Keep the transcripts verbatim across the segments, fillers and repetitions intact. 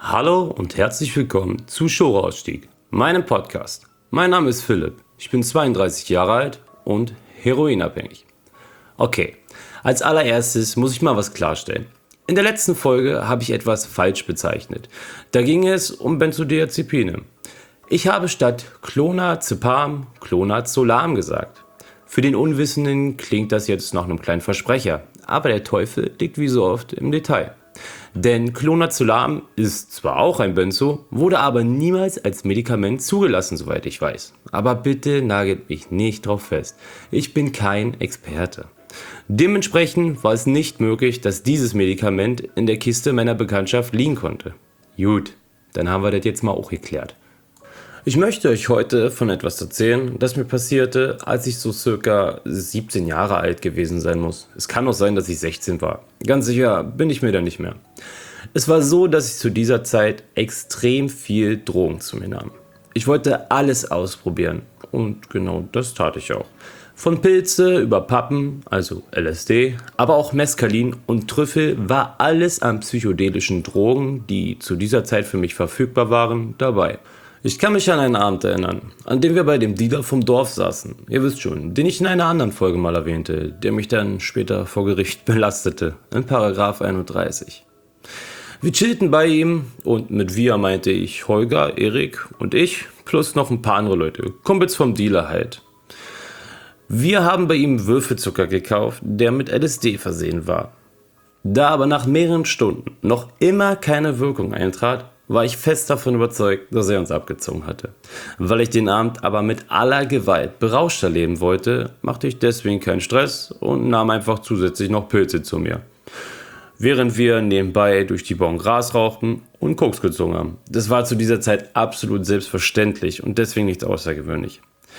Hallo und herzlich willkommen zu Showausstieg, meinem Podcast. Mein Name ist Philipp, ich bin zweiunddreißig Jahre alt und heroinabhängig. Okay, als allererstes muss ich mal was klarstellen. In der letzten Folge habe ich etwas falsch bezeichnet. Da ging es um Benzodiazepine. Ich habe statt Clonazepam Clonazolam gesagt. Für den Unwissenden klingt das jetzt nach einem kleinen Versprecher, aber der Teufel liegt wie so oft im Detail. Denn Clonazolam ist zwar auch ein Benzo, wurde aber niemals als Medikament zugelassen, soweit ich weiß. Aber bitte nagelt mich nicht drauf fest. Ich bin kein Experte. Dementsprechend war es nicht möglich, dass dieses Medikament in der Kiste meiner Bekanntschaft liegen konnte. Gut, dann haben wir das jetzt mal auch geklärt. Ich möchte euch heute von etwas erzählen, das mir passierte, als ich so circa siebzehn Jahre alt gewesen sein muss. Es kann auch sein, dass ich sechzehn war. Ganz sicher bin ich mir da nicht mehr. Es war so, dass ich zu dieser Zeit extrem viel Drogen zu mir nahm. Ich wollte alles ausprobieren und genau das tat ich auch. Von Pilze über Pappen, also L S D, aber auch Mescalin und Trüffel war alles an psychedelischen Drogen, die zu dieser Zeit für mich verfügbar waren, dabei. Ich kann mich an einen Abend erinnern, an dem wir bei dem Dealer vom Dorf saßen. Ihr wisst schon, den ich in einer anderen Folge mal erwähnte, der mich dann später vor Gericht belastete, in Paragraph einunddreißig. Wir chillten bei ihm und mit wir meinte ich Holger, Erik und ich, plus noch ein paar andere Leute, Kumpels vom Dealer halt. Wir haben bei ihm Würfelzucker gekauft, der mit L S D versehen war. Da aber nach mehreren Stunden noch immer keine Wirkung eintrat, war ich fest davon überzeugt, dass er uns abgezogen hatte. Weil ich den Abend aber mit aller Gewalt berauscht erleben wollte, machte ich deswegen keinen Stress und nahm einfach zusätzlich noch Pilze zu mir. Während wir nebenbei durch die Bon Gras rauchten und Koks gezogen haben. Das war zu dieser Zeit absolut selbstverständlich und deswegen nichts außergewöhnlich.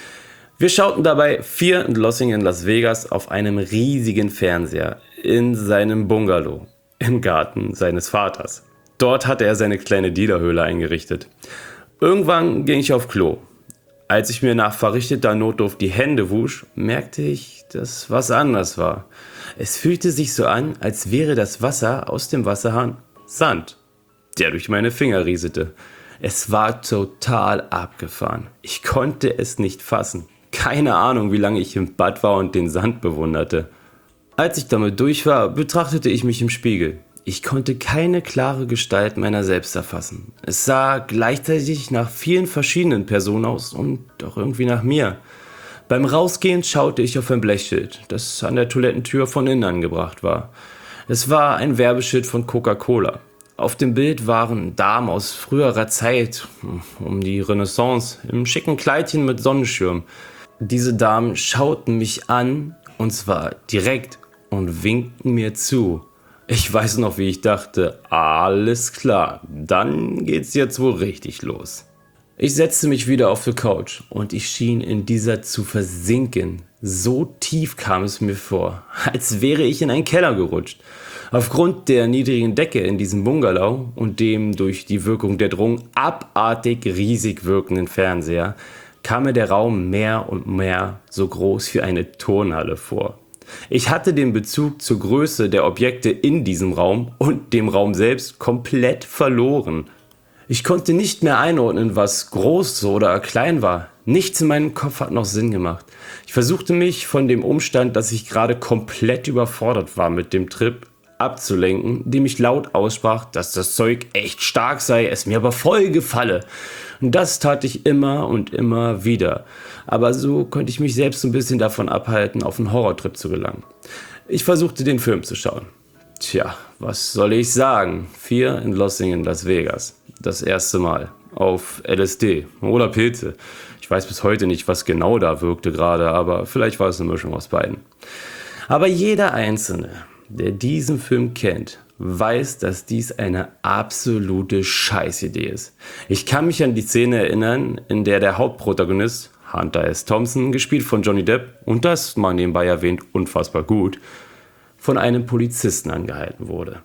Wir schauten dabei Fear and Loathing in Las Vegas auf einem riesigen Fernseher in seinem Bungalow im Garten seines Vaters. Dort hatte er seine kleine Dealerhöhle eingerichtet. Irgendwann ging ich auf Klo. Als ich mir nach verrichteter Notdurft die Hände wusch, merkte ich, dass was anders war. Es fühlte sich so an, als wäre das Wasser aus dem Wasserhahn Sand, der durch meine Finger rieselte. Es war total abgefahren. Ich konnte es nicht fassen. Keine Ahnung, wie lange ich im Bad war und den Sand bewunderte. Als ich damit durch war, betrachtete ich mich im Spiegel. Ich konnte keine klare Gestalt meiner selbst erfassen. Es sah gleichzeitig nach vielen verschiedenen Personen aus und auch irgendwie nach mir. Beim Rausgehen schaute ich auf ein Blechschild, das an der Toilettentür von innen angebracht war. Es war ein Werbeschild von Coca-Cola. Auf dem Bild waren Damen aus früherer Zeit, um die Renaissance, im schicken Kleidchen mit Sonnenschirm. Diese Damen schauten mich an, und zwar direkt, und winkten mir zu. Ich weiß noch, wie ich dachte, alles klar, dann geht's jetzt wohl richtig los. Ich setzte mich wieder auf die Couch und ich schien in dieser zu versinken. So tief kam es mir vor, als wäre ich in einen Keller gerutscht. Aufgrund der niedrigen Decke in diesem Bungalow und dem durch die Wirkung der Drogen abartig riesig wirkenden Fernseher kam mir der Raum mehr und mehr so groß wie eine Turnhalle vor. Ich hatte den Bezug zur Größe der Objekte in diesem Raum und dem Raum selbst komplett verloren. Ich konnte nicht mehr einordnen, was groß oder klein war. Nichts in meinem Kopf hat noch Sinn gemacht. Ich versuchte mich von dem Umstand, dass ich gerade komplett überfordert war mit dem Trip, abzulenken, indem ich laut aussprach, dass das Zeug echt stark sei, es mir aber voll gefalle. Und das tat ich immer und immer wieder. Aber so konnte ich mich selbst ein bisschen davon abhalten, auf einen Horrortrip zu gelangen. Ich versuchte, den Film zu schauen. Tja, was soll ich sagen? Fear and Loathing in Las Vegas. Das erste Mal. Auf L S D oder Pilze. Ich weiß bis heute nicht, was genau da wirkte gerade, aber vielleicht war es eine Mischung aus beiden. Aber jeder Einzelne, der diesen Film kennt, weiß, dass dies eine absolute Scheißidee ist. Ich kann mich an die Szene erinnern, in der der Hauptprotagonist, Hunter S. Thompson, gespielt von Johnny Depp, und das mal nebenbei erwähnt, unfassbar gut, von einem Polizisten angehalten wurde.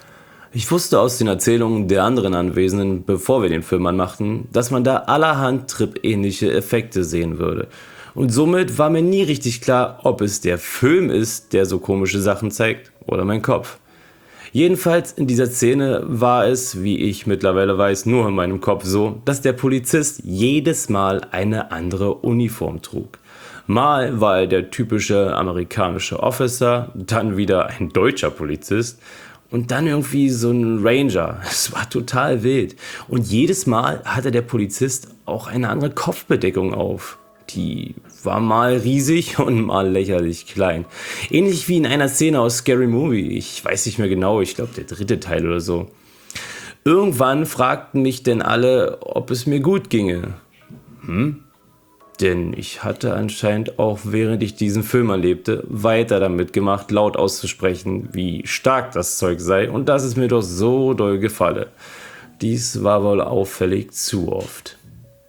Ich wusste aus den Erzählungen der anderen Anwesenden, bevor wir den Film anmachten, dass man da allerhand Trip-ähnliche Effekte sehen würde. Und somit war mir nie richtig klar, ob es der Film ist, der so komische Sachen zeigt, oder mein Kopf. Jedenfalls in dieser Szene war es, wie ich mittlerweile weiß, nur in meinem Kopf so, dass der Polizist jedes Mal eine andere Uniform trug. Mal war er der typische amerikanische Officer, dann wieder ein deutscher Polizist und dann irgendwie so ein Ranger. Es war total wild. Und jedes Mal hatte der Polizist auch eine andere Kopfbedeckung auf. Die war mal riesig und mal lächerlich klein. Ähnlich wie in einer Szene aus Scary Movie. Ich weiß nicht mehr genau, ich glaube der dritte Teil oder so. Irgendwann fragten mich denn alle, ob es mir gut ginge. Hm? Denn ich hatte anscheinend auch während ich diesen Film erlebte, weiter damit gemacht, laut auszusprechen, wie stark das Zeug sei und dass es mir doch so doll gefalle. Dies war wohl auffällig zu oft.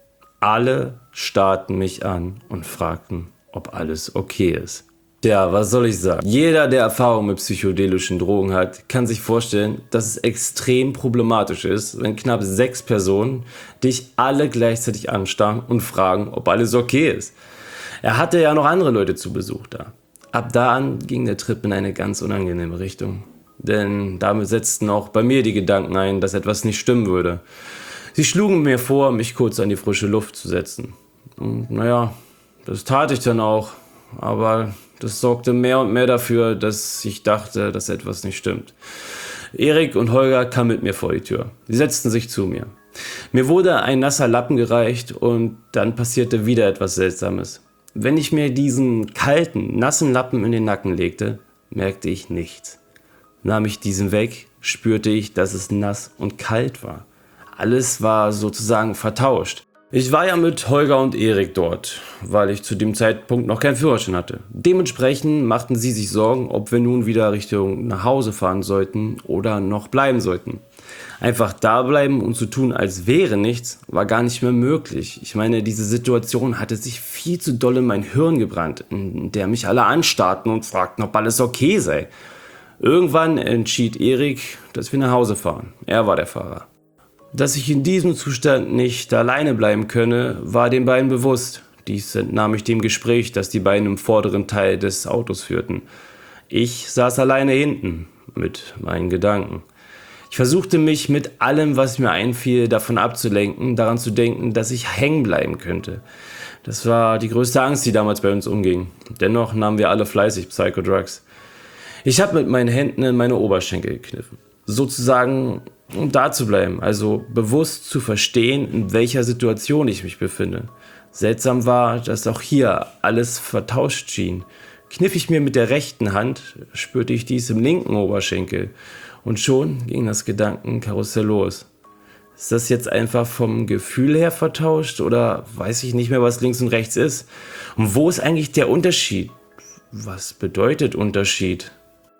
Alle starrten mich an und fragten, ob alles okay ist. Tja, was soll ich sagen? Jeder, der Erfahrung mit psychedelischen Drogen hat, kann sich vorstellen, dass es extrem problematisch ist, wenn knapp sechs Personen dich alle gleichzeitig anstarren und fragen, ob alles okay ist. Er hatte ja noch andere Leute zu Besuch da. Ab da an ging der Trip in eine ganz unangenehme Richtung. Denn damit setzten auch bei mir die Gedanken ein, dass etwas nicht stimmen würde. Sie schlugen mir vor, mich kurz an die frische Luft zu setzen. Und naja, das tat ich dann auch. Aber das sorgte mehr und mehr dafür, dass ich dachte, dass etwas nicht stimmt. Erik und Holger kamen mit mir vor die Tür. Sie setzten sich zu mir. Mir wurde ein nasser Lappen gereicht und dann passierte wieder etwas Seltsames. Wenn ich mir diesen kalten, nassen Lappen in den Nacken legte, merkte ich nichts. Nahm ich diesen weg, spürte ich, dass es nass und kalt war. Alles war sozusagen vertauscht. Ich war ja mit Holger und Erik dort, weil ich zu dem Zeitpunkt noch keinen Führerschein hatte. Dementsprechend machten sie sich Sorgen, ob wir nun wieder Richtung nach Hause fahren sollten oder noch bleiben sollten. Einfach da bleiben und zu tun, als wäre nichts, war gar nicht mehr möglich. Ich meine, diese Situation hatte sich viel zu doll in mein Hirn gebrannt, in der mich alle anstarrten und fragten, ob alles okay sei. Irgendwann entschied Erik, dass wir nach Hause fahren. Er war der Fahrer. Dass ich in diesem Zustand nicht alleine bleiben könne, war den beiden bewusst. Dies entnahm ich dem Gespräch, das die beiden im vorderen Teil des Autos führten. Ich saß alleine hinten mit meinen Gedanken. Ich versuchte mich mit allem, was mir einfiel, davon abzulenken, daran zu denken, dass ich hängen bleiben könnte. Das war die größte Angst, die damals bei uns umging. Dennoch nahmen wir alle fleißig Psychodrugs. Ich habe mit meinen Händen in meine Oberschenkel gekniffen. Sozusagen, um da zu bleiben, also bewusst zu verstehen, in welcher Situation ich mich befinde. Seltsam war, dass auch hier alles vertauscht schien. Kniff ich mir mit der rechten Hand, spürte ich dies im linken Oberschenkel. Und schon ging das Gedankenkarussell los. Ist das jetzt einfach vom Gefühl her vertauscht oder weiß ich nicht mehr, was links und rechts ist? Und wo ist eigentlich der Unterschied? Was bedeutet Unterschied?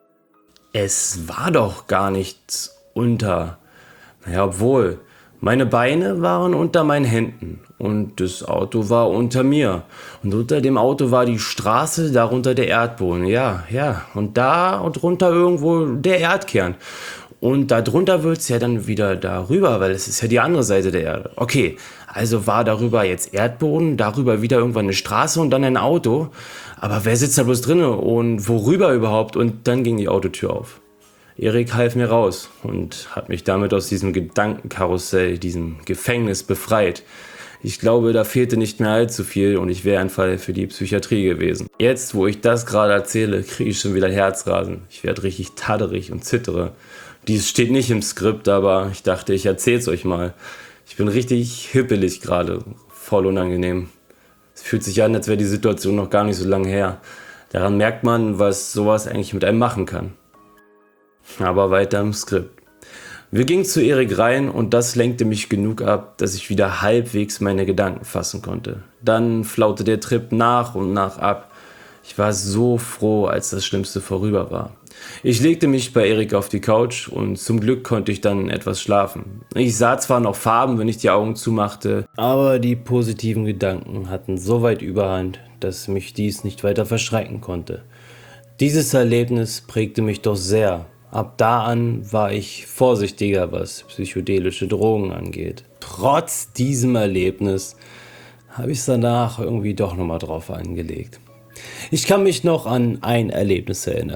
Es war doch gar nichts unter. Naja, obwohl, meine Beine waren unter meinen Händen und das Auto war unter mir. Und unter dem Auto war die Straße, darunter der Erdboden. Ja, ja, und da und drunter irgendwo der Erdkern. Und darunter wird es ja dann wieder darüber, weil es ist ja die andere Seite der Erde. Okay, also war darüber jetzt Erdboden, darüber wieder irgendwann eine Straße und dann ein Auto. Aber wer sitzt da bloß drinne und worüber überhaupt? Und dann ging die Autotür auf. Erik half mir raus und hat mich damit aus diesem Gedankenkarussell, diesem Gefängnis befreit. Ich glaube, da fehlte nicht mehr allzu viel und ich wäre ein Fall für die Psychiatrie gewesen. Jetzt, wo ich das gerade erzähle, kriege ich schon wieder Herzrasen. Ich werde richtig tadderig und zittere. Dies steht nicht im Skript, aber ich dachte, ich erzähl's euch mal. Ich bin richtig hippelig gerade, voll unangenehm. Es fühlt sich an, als wäre die Situation noch gar nicht so lange her. Daran merkt man, was sowas eigentlich mit einem machen kann. Aber weiter im Skript. Wir gingen zu Erik rein und das lenkte mich genug ab, dass ich wieder halbwegs meine Gedanken fassen konnte. Dann flaute der Trip nach und nach ab. Ich war so froh, als das Schlimmste vorüber war. Ich legte mich bei Erik auf die Couch und zum Glück konnte ich dann etwas schlafen. Ich sah zwar noch Farben, wenn ich die Augen zumachte, aber die positiven Gedanken hatten so weit Überhand, dass mich dies nicht weiter verschrecken konnte. Dieses Erlebnis prägte mich doch sehr. Ab da an war ich vorsichtiger, was psychedelische Drogen angeht. Trotz diesem Erlebnis habe ich es danach irgendwie doch nochmal drauf angelegt. Ich kann mich noch an ein Erlebnis erinnern.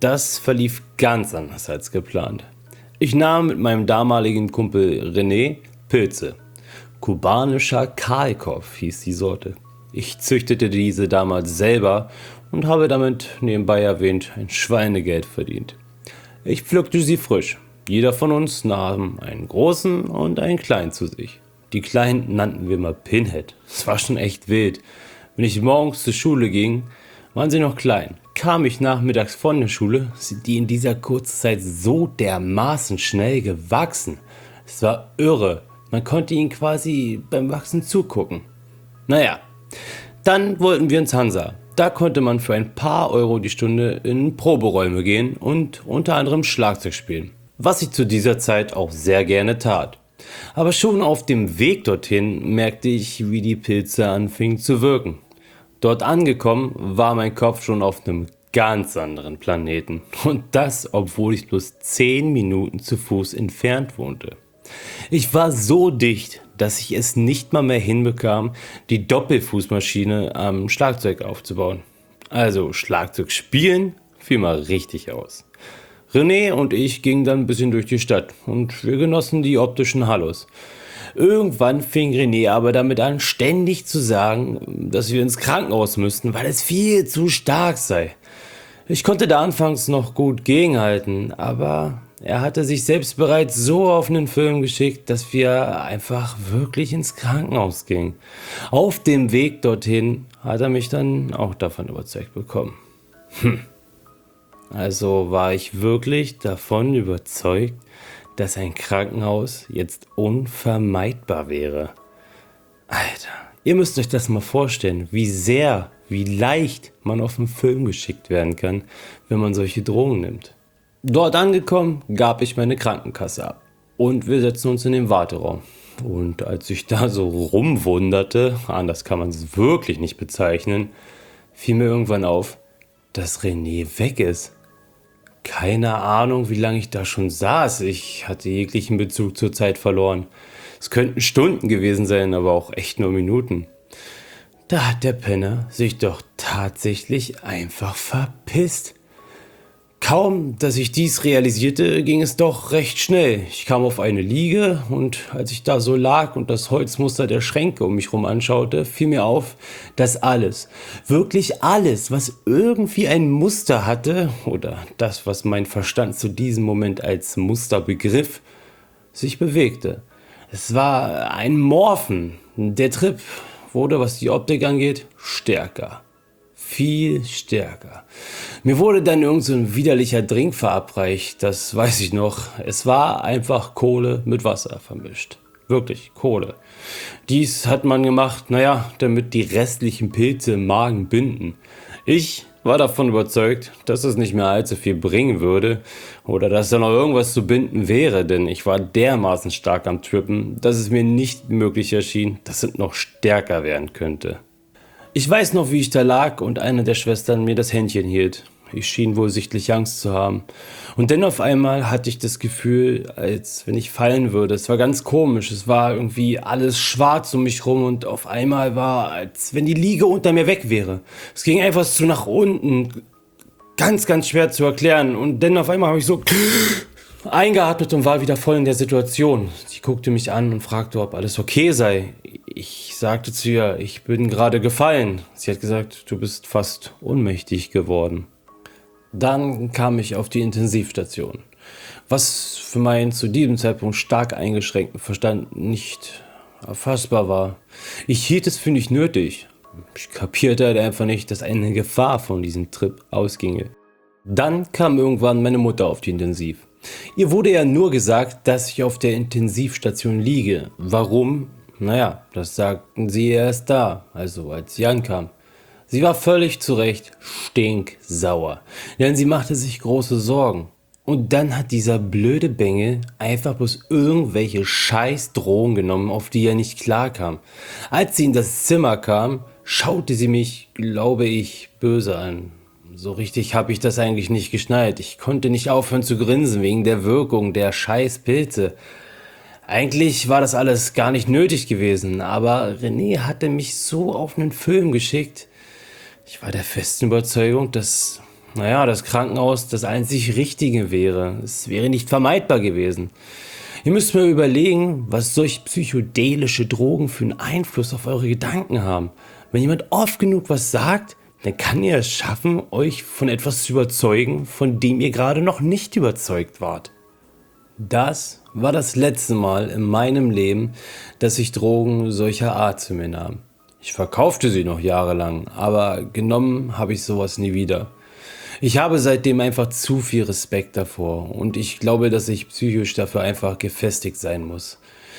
das verlief ganz anders als geplant. Ich nahm mit meinem damaligen Kumpel René Pilze. Kubanischer Kahlkopf hieß die Sorte. Ich züchtete diese damals selber und habe damit, nebenbei erwähnt, ein Schweinegeld verdient. Ich pflückte sie frisch. Jeder von uns nahm einen großen und einen kleinen zu sich. Die kleinen nannten wir mal Pinhead. Es war schon echt wild. Wenn ich morgens zur Schule ging, waren sie noch klein. Kam ich nachmittags von der Schule, sind die in dieser kurzen Zeit so dermaßen schnell gewachsen. Es war irre. Man konnte ihnen quasi beim Wachsen zugucken. Naja, dann wollten wir ins Hansa. Da konnte man für ein paar Euro die Stunde in Proberäume gehen und unter anderem Schlagzeug spielen. Was ich zu dieser Zeit auch sehr gerne tat. Aber schon auf dem Weg dorthin merkte ich, wie die Pilze anfingen zu wirken. Dort angekommen war mein Kopf schon auf einem ganz anderen Planeten. Und das, obwohl ich bloß zehn Minuten zu Fuß entfernt wohnte. Ich war so dicht, dass ich es nicht mal mehr hinbekam, die Doppelfußmaschine am Schlagzeug aufzubauen. Also Schlagzeug spielen fiel mal richtig aus. René und ich gingen dann ein bisschen durch die Stadt und wir genossen die optischen Hallos. Irgendwann fing René aber damit an, ständig zu sagen, dass wir ins Krankenhaus müssten, weil es viel zu stark sei. Ich konnte da anfangs noch gut gegenhalten, aber er hatte sich selbst bereits so auf einen Film geschickt, dass wir einfach wirklich ins Krankenhaus gingen. Auf dem Weg dorthin hat er mich dann auch davon überzeugt bekommen. Hm. Also war ich wirklich davon überzeugt, dass ein Krankenhaus jetzt unvermeidbar wäre. Alter, ihr müsst euch das mal vorstellen, wie sehr, wie leicht man auf einen Film geschickt werden kann, wenn man solche Drogen nimmt. Dort angekommen, gab ich meine Krankenkasse ab und wir setzten uns in den Warteraum. Und als ich da so rumwunderte, anders kann man es wirklich nicht bezeichnen, fiel mir irgendwann auf, dass René weg ist. Keine Ahnung, wie lange ich da schon saß. Ich hatte jeglichen Bezug zur Zeit verloren. Es könnten Stunden gewesen sein, aber auch echt nur Minuten. Da hat der Penner sich doch tatsächlich einfach verpisst. Kaum, dass ich dies realisierte, ging es doch recht schnell. Ich kam auf eine Liege und als ich da so lag und das Holzmuster der Schränke um mich herum anschaute, fiel mir auf, dass alles, wirklich alles, was irgendwie ein Muster hatte oder das, was mein Verstand zu diesem Moment als Muster begriff, sich bewegte. Es war ein Morphen. Der Trip wurde, was die Optik angeht, stärker. Viel stärker. Mir wurde dann irgend so ein widerlicher Drink verabreicht, das weiß ich noch. Es war einfach Kohle mit Wasser vermischt. Wirklich, Kohle. Dies hat man gemacht, naja, damit die restlichen Pilze im Magen binden. Ich war davon überzeugt, dass es nicht mehr allzu viel bringen würde oder dass da noch irgendwas zu binden wäre, denn ich war dermaßen stark am Trippen, dass es mir nicht möglich erschien, dass es noch stärker werden könnte. Ich weiß noch, wie ich da lag und eine der Schwestern mir das Händchen hielt. Ich schien wohl sichtlich Angst zu haben. Und dann auf einmal hatte ich das Gefühl, als wenn ich fallen würde. Es war ganz komisch. Es war irgendwie alles schwarz um mich rum und auf einmal war, als wenn die Liege unter mir weg wäre. Es ging einfach so nach unten. Ganz, ganz schwer zu erklären. Und dann auf einmal habe ich so eingeatmet und war wieder voll in der Situation. Sie guckte mich an und fragte, ob alles okay sei. Ich sagte zu ihr, ich bin gerade gefallen. Sie hat gesagt, du bist fast ohnmächtig geworden. Dann kam ich auf die Intensivstation, was für meinen zu diesem Zeitpunkt stark eingeschränkten Verstand nicht erfassbar war. Ich hielt es für nicht nötig. Ich kapierte halt einfach nicht, dass eine Gefahr von diesem Trip ausginge. Dann kam irgendwann meine Mutter auf die Intensiv. Ihr wurde ja nur gesagt, dass ich auf der Intensivstation liege. Warum? Naja, das sagten sie erst da, also als sie ankam. Sie war völlig zu Recht stinksauer, denn sie machte sich große Sorgen. Und dann hat dieser blöde Bengel einfach bloß irgendwelche scheiß Drogen genommen, auf die er nicht klarkam. Als sie in das Zimmer kam, schaute sie mich, glaube ich, böse an. So richtig habe ich das eigentlich nicht geschnallt. Ich konnte nicht aufhören zu grinsen wegen der Wirkung der scheiß Pilze. Eigentlich war das alles gar nicht nötig gewesen, aber René hatte mich so auf einen Film geschickt. Ich war der festen Überzeugung, dass naja, das Krankenhaus das einzig Richtige wäre. Es wäre nicht vermeidbar gewesen. Ihr müsst mir überlegen, was solch psychedelische Drogen für einen Einfluss auf eure Gedanken haben. Wenn jemand oft genug was sagt, dann kann er es schaffen, euch von etwas zu überzeugen, von dem ihr gerade noch nicht überzeugt wart. Das war das letzte Mal in meinem Leben, dass ich Drogen solcher Art zu mir nahm. Ich verkaufte sie noch jahrelang, aber genommen habe ich sowas nie wieder. Ich habe seitdem einfach zu viel Respekt davor und ich glaube, dass ich psychisch dafür einfach gefestigt sein muss.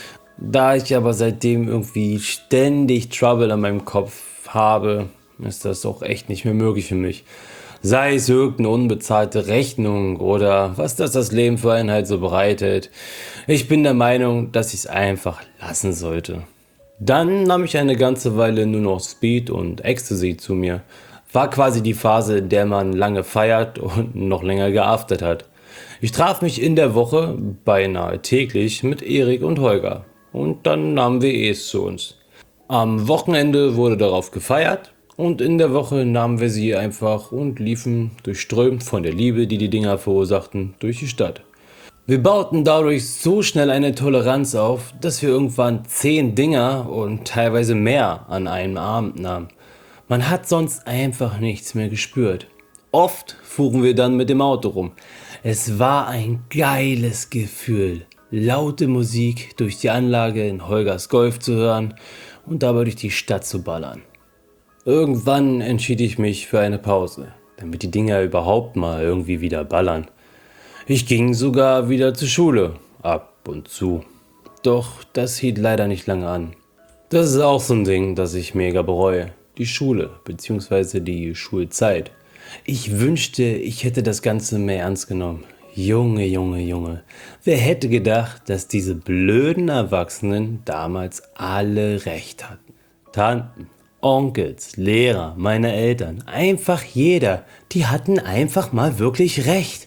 Da ich aber seitdem irgendwie ständig Trouble an meinem Kopf habe, ist das auch echt nicht mehr möglich für mich. Sei es irgendeine unbezahlte Rechnung oder was das das Leben für einen halt so bereitet. Ich bin der Meinung, dass ich es einfach lassen sollte. Dann nahm ich eine ganze Weile nur noch Speed und Ecstasy zu mir. War quasi die Phase, in der man lange feiert und noch länger geaftet hat. Ich traf mich in der Woche beinahe täglich mit Erik und Holger. Und dann nahmen wir es zu uns. Am Wochenende wurde darauf gefeiert und in der Woche nahmen wir sie einfach und liefen durchströmt von der Liebe, die die Dinger verursachten, durch die Stadt. Wir bauten dadurch so schnell eine Toleranz auf, dass wir irgendwann zehn Dinger und teilweise mehr an einem Abend nahmen. Man hat sonst einfach nichts mehr gespürt. Oft fuhren wir dann mit dem Auto rum. Es war ein geiles Gefühl, laute Musik durch die Anlage in Holgers Golf zu hören und dabei durch die Stadt zu ballern. Irgendwann entschied ich mich für eine Pause, damit die Dinger überhaupt mal irgendwie wieder ballern. Ich ging sogar wieder zur Schule, ab und zu. Doch das hielt leider nicht lange an. Das ist auch so ein Ding, das ich mega bereue. Die Schule bzw. die Schulzeit. Ich wünschte, ich hätte das Ganze mehr ernst genommen. Junge, Junge, Junge. Wer hätte gedacht, dass diese blöden Erwachsenen damals alle recht hatten? Tanten, Onkels, Lehrer, meine Eltern, einfach jeder. Die hatten einfach mal wirklich recht.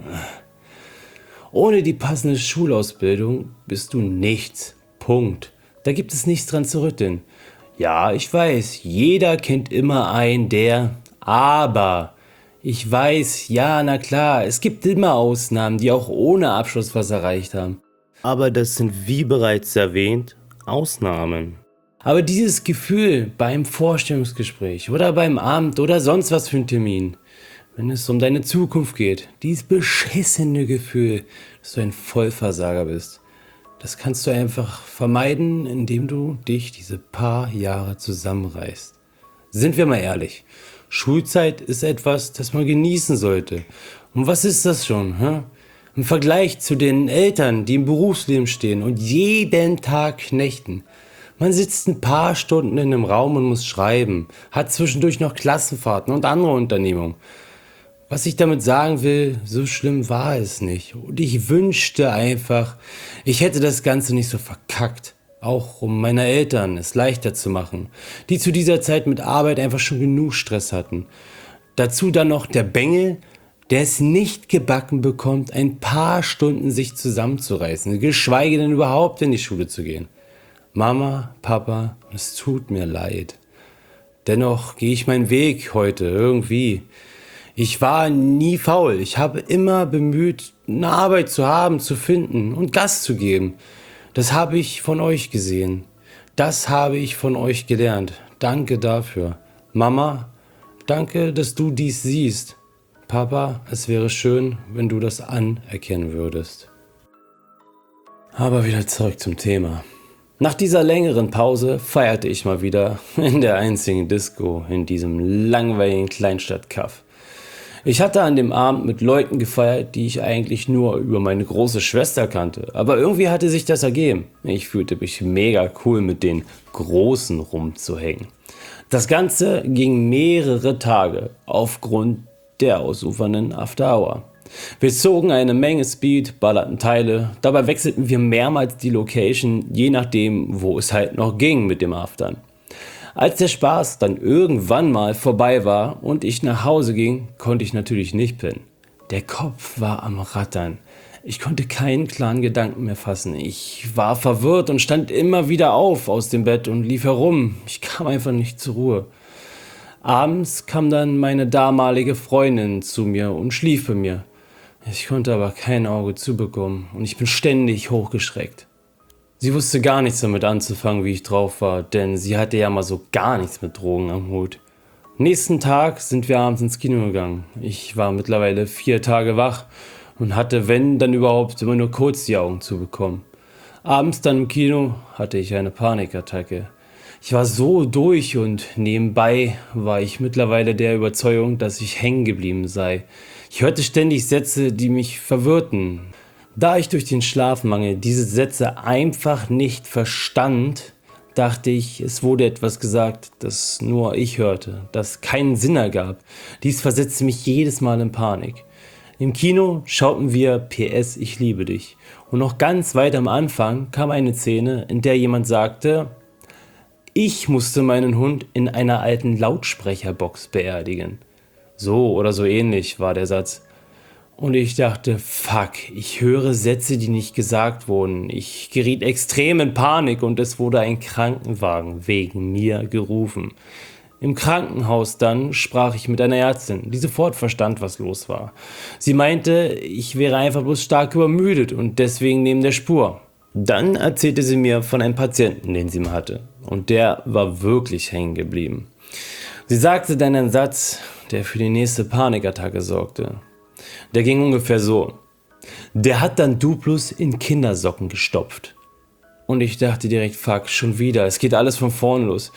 Ohne die passende Schulausbildung bist du nichts. Punkt. Da gibt es nichts dran zu rütteln. Ja, ich weiß, jeder kennt immer einen, der, aber ich weiß, ja, na klar, es gibt immer Ausnahmen, die auch ohne Abschluss was erreicht haben. Aber das sind, wie bereits erwähnt, Ausnahmen. Aber dieses Gefühl beim Vorstellungsgespräch oder beim Abend oder sonst was für einen Termin, wenn es um deine Zukunft geht, dieses beschissene Gefühl, dass du ein Vollversager bist, das kannst du einfach vermeiden, indem du dich diese paar Jahre zusammenreißt. Sind wir mal ehrlich, Schulzeit ist etwas, das man genießen sollte. Und was ist das schon? Hä? Im Vergleich zu den Eltern, die im Berufsleben stehen und jeden Tag knechten. Man sitzt ein paar Stunden in einem Raum und muss schreiben, hat zwischendurch noch Klassenfahrten und andere Unternehmungen. Was ich damit sagen will, so schlimm war es nicht. Und ich wünschte einfach, ich hätte das Ganze nicht so verkackt. Auch um meiner Eltern es leichter zu machen, die zu dieser Zeit mit Arbeit einfach schon genug Stress hatten. Dazu dann noch der Bengel, der es nicht gebacken bekommt, ein paar Stunden sich zusammenzureißen, geschweige denn überhaupt in die Schule zu gehen. Mama, Papa, es tut mir leid. Dennoch gehe ich meinen Weg heute irgendwie. Ich war nie faul. Ich habe immer bemüht, eine Arbeit zu haben, zu finden und Gas zu geben. Das habe ich von euch gesehen. Das habe ich von euch gelernt. Danke dafür. Mama, danke, dass du dies siehst. Papa, es wäre schön, wenn du das anerkennen würdest. Aber wieder zurück zum Thema. Nach dieser längeren Pause feierte ich mal wieder in der einzigen Disco in diesem langweiligen Kleinstadtkaff. Ich hatte an dem Abend mit Leuten gefeiert, die ich eigentlich nur über meine große Schwester kannte. Aber irgendwie hatte sich das ergeben. Ich fühlte mich mega cool, mit den Großen rumzuhängen. Das Ganze ging mehrere Tage aufgrund der ausufernden After Hour. Wir zogen eine Menge Speed, ballerten Teile. Dabei wechselten wir mehrmals die Location, je nachdem, wo es halt noch ging mit dem Aftern. Als der Spaß dann irgendwann mal vorbei war und ich nach Hause ging, konnte ich natürlich nicht pennen. Der Kopf war am Rattern. Ich konnte keinen klaren Gedanken mehr fassen. Ich war verwirrt und stand immer wieder auf aus dem Bett und lief herum. Ich kam einfach nicht zur Ruhe. Abends kam dann meine damalige Freundin zu mir und schlief bei mir. Ich konnte aber kein Auge zubekommen und ich bin ständig hochgeschreckt. Sie wusste gar nichts damit anzufangen, wie ich drauf war, denn sie hatte ja mal so gar nichts mit Drogen am Hut. Nächsten Tag sind wir abends ins Kino gegangen. Ich war mittlerweile vier Tage wach und hatte, wenn, dann überhaupt immer nur kurz die Augen zubekommen. Abends dann im Kino hatte ich eine Panikattacke. Ich war so durch und nebenbei war ich mittlerweile der Überzeugung, dass ich hängen geblieben sei. Ich hörte ständig Sätze, die mich verwirrten. Da ich durch den Schlafmangel diese Sätze einfach nicht verstand, dachte ich, es wurde etwas gesagt, das nur ich hörte, das keinen Sinn ergab. Dies versetzte mich jedes Mal in Panik. Im Kino schauten wir P S Ich liebe dich. Und noch ganz weit am Anfang kam eine Szene, in der jemand sagte: Ich musste meinen Hund in einer alten Lautsprecherbox beerdigen. So oder so ähnlich war der Satz. Und ich dachte, fuck, ich höre Sätze, die nicht gesagt wurden. Ich geriet extrem in Panik und es wurde ein Krankenwagen wegen mir gerufen. Im Krankenhaus dann sprach ich mit einer Ärztin, die sofort verstand, was los war. Sie meinte, ich wäre einfach bloß stark übermüdet und deswegen neben der Spur. Dann erzählte sie mir von einem Patienten, den sie mal hatte. Und der war wirklich hängen geblieben. Sie sagte dann einen Satz, der für die nächste Panikattacke sorgte. Der ging ungefähr so: Der hat dann Duplus in Kindersocken gestopft. Und ich dachte direkt, fuck, schon wieder, es geht alles von vorn los.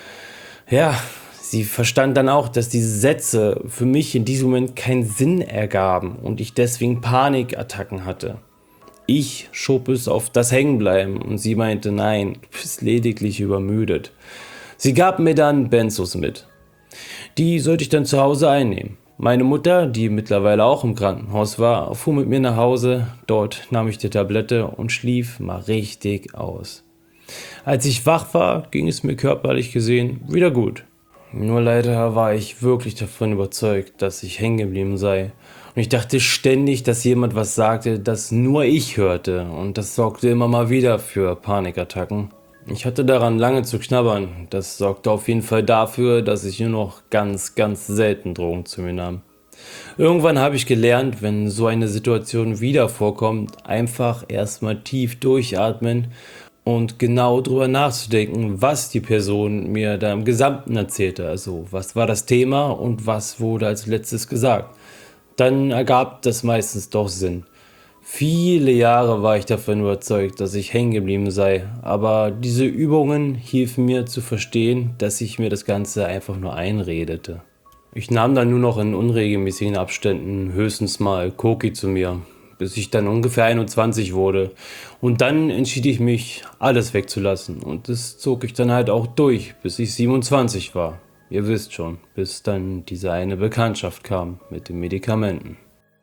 Ja, sie verstand dann auch, dass diese Sätze für mich in diesem Moment keinen Sinn ergaben und ich deswegen Panikattacken hatte. Ich schob es auf das Hängenbleiben und sie meinte, nein, du bist lediglich übermüdet. Sie gab mir dann Benzos mit. Die sollte ich dann zu Hause einnehmen. Meine Mutter, die mittlerweile auch im Krankenhaus war, fuhr mit mir nach Hause. Dort nahm ich die Tablette und schlief mal richtig aus. Als ich wach war, ging es mir körperlich gesehen wieder gut. Nur leider war ich wirklich davon überzeugt, dass ich hängen geblieben sei. Und ich dachte ständig, dass jemand was sagte, das nur ich hörte. Und das sorgte immer mal wieder für Panikattacken. Ich hatte daran lange zu knabbern. Das sorgte auf jeden Fall dafür, dass ich nur noch ganz, ganz selten Drogen zu mir nahm. Irgendwann habe ich gelernt, wenn so eine Situation wieder vorkommt, einfach erstmal tief durchatmen und genau drüber nachzudenken, was die Person mir da im Gesamten erzählte. Also was war das Thema und was wurde als letztes gesagt. Dann ergab das meistens doch Sinn. Viele Jahre war ich davon überzeugt, dass ich hängen geblieben sei, aber diese Übungen hiefen mir zu verstehen, dass ich mir das Ganze einfach nur einredete. Ich nahm dann nur noch in unregelmäßigen Abständen höchstens mal Koki zu mir, bis ich dann ungefähr einundzwanzig wurde. Und dann entschied ich mich, alles wegzulassen und das zog ich dann halt auch durch, bis ich siebenundzwanzig war. Ihr wisst schon, bis dann diese eine Bekanntschaft kam mit den Medikamenten.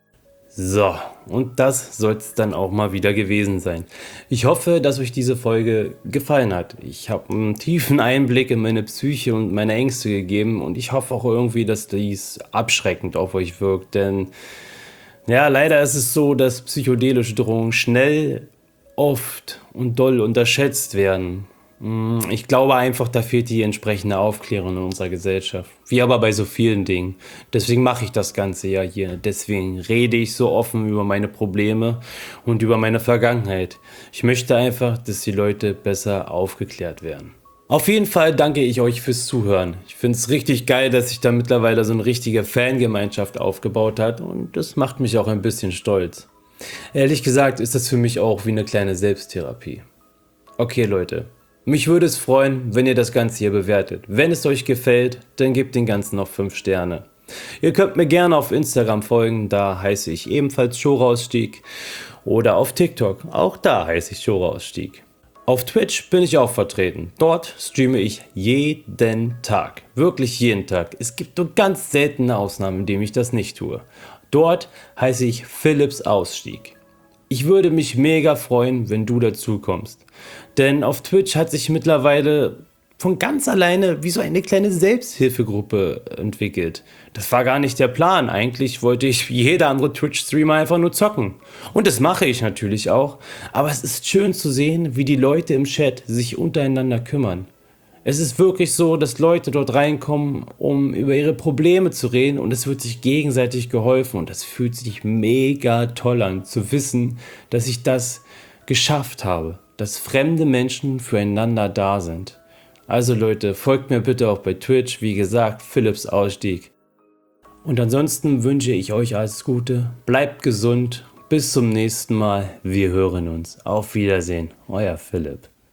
So, und das soll es dann auch mal wieder gewesen sein. Ich hoffe, dass euch diese Folge gefallen hat. Ich habe einen tiefen Einblick in meine Psyche und meine Ängste gegeben und ich hoffe auch irgendwie, dass dies abschreckend auf euch wirkt, denn ja, leider ist es so, dass psychedelische Drogen schnell, oft und doll unterschätzt werden. Ich glaube einfach, da fehlt die entsprechende Aufklärung in unserer Gesellschaft. Wie aber bei so vielen Dingen. Deswegen mache ich das Ganze ja hier. Deswegen rede ich so offen über meine Probleme und über meine Vergangenheit. Ich möchte einfach, dass die Leute besser aufgeklärt werden. Auf jeden Fall danke ich euch fürs Zuhören. Ich finde es richtig geil, dass sich da mittlerweile so eine richtige Fangemeinschaft aufgebaut hat und das macht mich auch ein bisschen stolz. Ehrlich gesagt ist das für mich auch wie eine kleine Selbsttherapie. Okay Leute. Mich würde es freuen, wenn ihr das Ganze hier bewertet. Wenn es euch gefällt, dann gebt den Ganzen noch fünf Sterne. Ihr könnt mir gerne auf Instagram folgen, da heiße ich ebenfalls Schorausstieg. Oder auf TikTok, auch da heiße ich Schorausstieg. Auf Twitch bin ich auch vertreten. Dort streame ich jeden Tag. Wirklich jeden Tag. Es gibt nur ganz seltene Ausnahmen, in denen ich das nicht tue. Dort heiße ich Philipps Ausstieg. Ich würde mich mega freuen, wenn du dazu kommst. Denn auf Twitch hat sich mittlerweile von ganz alleine wie so eine kleine Selbsthilfegruppe entwickelt. Das war gar nicht der Plan. Eigentlich wollte ich wie jeder andere Twitch-Streamer einfach nur zocken. Und das mache ich natürlich auch. Aber es ist schön zu sehen, wie die Leute im Chat sich untereinander kümmern. Es ist wirklich so, dass Leute dort reinkommen, um über ihre Probleme zu reden und es wird sich gegenseitig geholfen und das fühlt sich mega toll an, zu wissen, dass ich das geschafft habe, dass fremde Menschen füreinander da sind. Also Leute, folgt mir bitte auch bei Twitch, wie gesagt, Philipps Ausstieg. Und ansonsten wünsche ich euch alles Gute, bleibt gesund, bis zum nächsten Mal, wir hören uns. Auf Wiedersehen, euer Philipp.